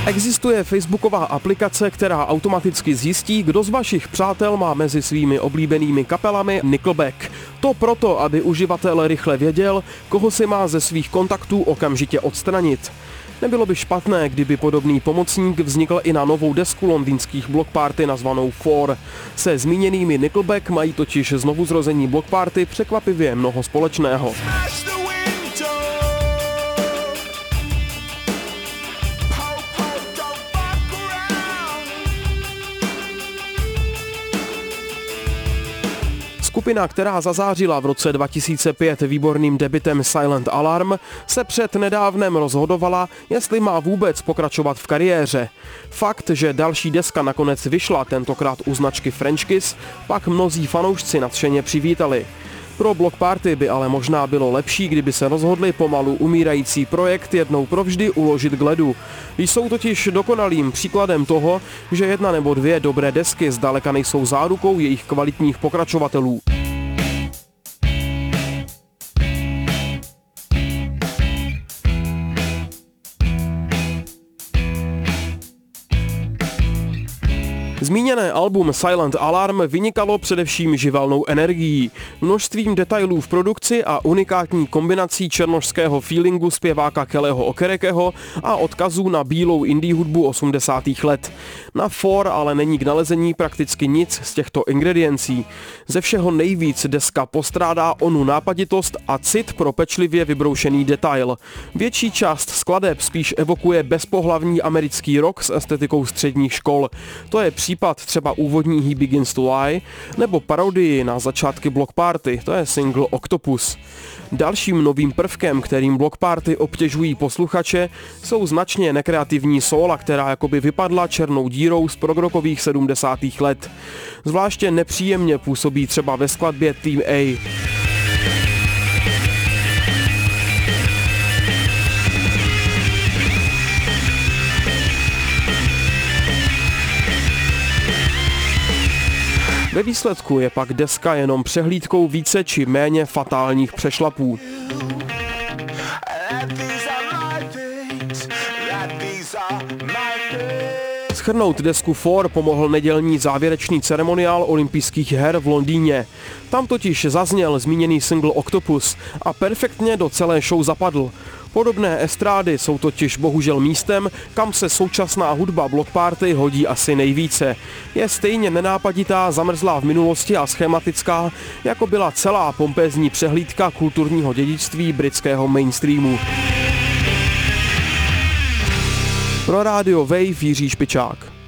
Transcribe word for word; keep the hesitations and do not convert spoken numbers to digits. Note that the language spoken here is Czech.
Existuje facebooková aplikace, která automaticky zjistí, kdo z vašich přátel má mezi svými oblíbenými kapelami Nickelback. To proto, aby uživatel rychle věděl, koho si má ze svých kontaktů okamžitě odstranit. Nebylo by špatné, kdyby podobný pomocník vznikl i na novou desku londýnských Bloc Party nazvanou Four. Se zmíněnými Nickelback mají totiž znovuzrození Bloc Party překvapivě mnoho společného. Skupina, která zazářila v roce dva tisíce pět výborným debutem Silent Alarm, se před nedávnem rozhodovala, jestli má vůbec pokračovat v kariéře. Fakt, že další deska nakonec vyšla, tentokrát u značky French Kiss, pak mnozí fanoušci nadšeně přivítali. Pro Bloc Party by ale možná bylo lepší, kdyby se rozhodli pomalu umírající projekt jednou provždy uložit k ledu. Jsou totiž dokonalým příkladem toho, že jedna nebo dvě dobré desky zdaleka nejsou zárukou jejich kvalitních pokračovatelů. Zmíněné album Silent Alarm vynikalo především živelnou energií, množstvím detailů v produkci a unikátní kombinací černošského feelingu zpěváka Kellyho Okerekeho a odkazů na bílou indie hudbu osmdesátých let. Na Four ale není k nalezení prakticky nic z těchto ingrediencí. Ze všeho nejvíc deska postrádá onu nápaditost a cit pro pečlivě vybroušený detail. Větší část skladeb spíš evokuje bezpohlavní americký rock s estetikou středních škol. To je případ třeba úvodní He Begins to Lie nebo parodii na začátky Bloc Party, to je single Octopus. Dalším novým prvkem, kterým Bloc Party obtěžují posluchače, jsou značně nekreativní sóla, která jakoby vypadla černou dírou z progrokových sedmdesátých let. Zvláště nepříjemně působí třeba ve skladbě Team A. Ve výsledku je pak deska jenom přehlídkou více či méně fatálních přešlapů. Shrnout desku Four pomohl nedělní závěrečný ceremoniál olympijských her v Londýně. Tam totiž zazněl zmíněný single Octopus a perfektně do celé show zapadl. Podobné estrády jsou totiž bohužel místem, kam se současná hudba Bloc Party hodí asi nejvíce. Je stejně nenápaditá, zamrzlá v minulosti a schematická, jako byla celá pompézní přehlídka kulturního dědictví britského mainstreamu. Pro rádio Wave Jiří Špičák.